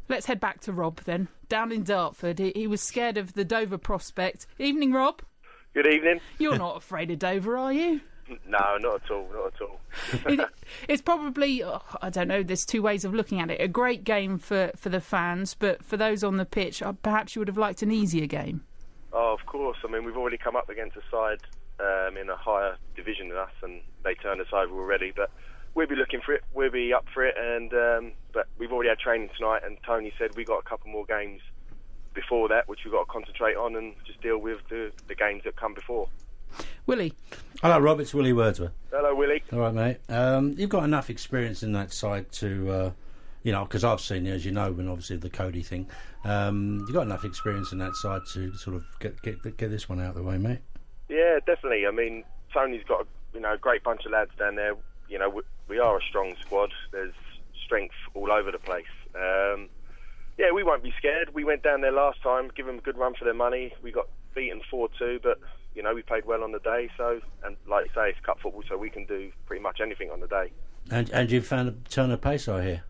Let's head back to Rob then. Down in Dartford, he was scared of the Dover prospect. Evening, Rob. Good evening. You're not afraid of Dover, are you? No, not at all, not at all. It's probably, I don't know, there's two ways of looking at it. A great game for the fans, but for those on the pitch, perhaps you would have liked an easier game. Oh, of course. I mean, we've already come up against a side in a higher division than us, and they turned us over already, but we'll be looking for it, we'll be up for it, and but we've already had training tonight, and Tony said we got a couple more games before that, which we've got to concentrate on and just deal with the games that come before. Willie. Hello, Rob, it's Willie Wordsworth. Hello, Willie. All right, mate. You've got enough experience in that side to, because I've seen you, as you know, when obviously the Cody thing. You've got enough experience in that side to sort of get this one out of the way, mate. Yeah, definitely. I mean, Tony's got a great bunch of lads down there. You know, we are a strong squad. There's strength all over the place. Yeah, we won't be scared. We went down there last time, give them a good run for their money. We got beaten 4-2, but we played well on the day. So, and like you say, it's cup football, so we can do pretty much anything on the day. And you found a turn of pace, I hear.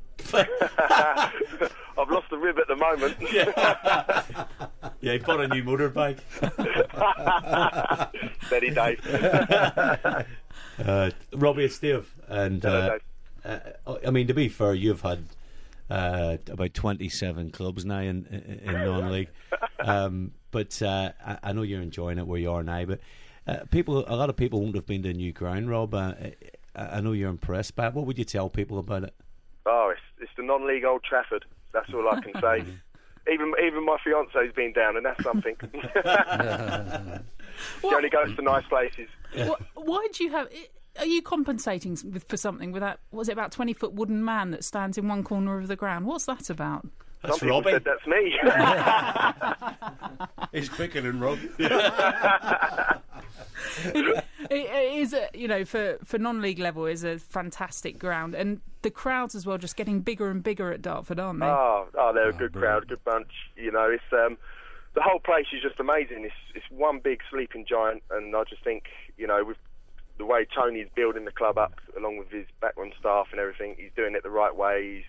I've lost the rib at the moment. Yeah, he bought a new motorbike. Steady, Dave. Robbie, it's Steve. And Hello, I mean, to be fair, you've had about 27 clubs now in non-league. But I know you're enjoying it where you are now. But a lot of people won't have been to a new ground, Rob. I know you're impressed by it. What would you tell people about it? Oh, it's the non-league Old Trafford. That's all I can say. Even my fiance's been down, and that's something. She only goes to nice places. Why do you have? Are you compensating for something with that? Was it about 20-foot wooden man that stands in one corner of the ground? What's that about? That's Some people Robbie. said that's me. He's quicker than Rob. It is, for non-league level, is a fantastic ground, and the crowds as well just getting bigger and bigger at Dartford, aren't they? Oh, they're a good crowd, good bunch. It's the whole place is just amazing. It's one big sleeping giant, and I just think with the way Tony's building the club up, along with his backroom staff and everything, he's doing it the right way.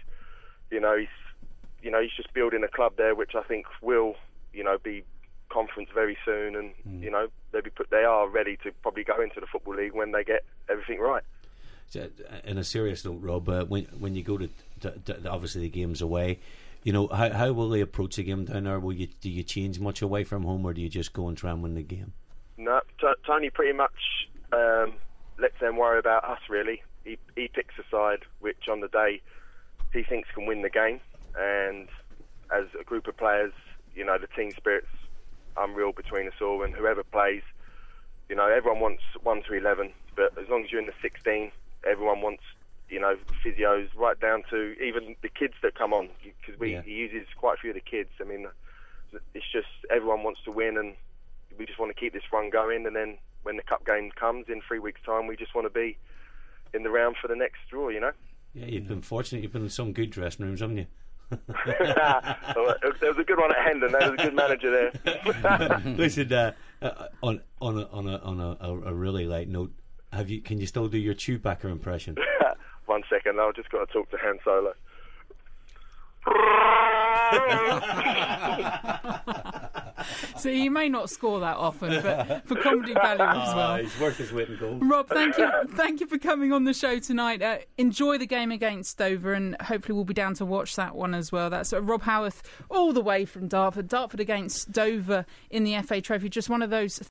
He's just building a club there, which I think will be conference very soon, and they are ready to probably go into the Football League when they get everything right. So, in a serious note, Rob, when you go to obviously the games away, how will they approach the game down there? Do you change much away from home, or do you just go and try and win the game? No, Tony pretty much lets them worry about us, really. He picks a side which on the day he thinks can win the game, and as a group of players, the team spirit's unreal between us all, and whoever plays, everyone wants 1 to 11, but as long as you're in the 16, everyone wants physios, right down to even the kids that come on, because he uses quite a few of the kids. I mean, it's just everyone wants to win, and we just want to keep this run going, and then when the cup game comes in 3 weeks' time, we just want to be in the round for the next draw, Yeah, you've been fortunate. You've been in some good dressing rooms, haven't you? There was a good one at Hendon. There was a good manager there. Listen, on a really light note, can you still do your Chewbacca impression? 1 second, I've just got to talk to Han Solo. So you may not score that often, but for comedy value as well. He's worth his weight in gold. Rob, thank you for coming on the show tonight. Enjoy the game against Dover, and hopefully we'll be down to watch that one as well. That's Rob Howarth all the way from Dartford against Dover in the FA Trophy. Just one of those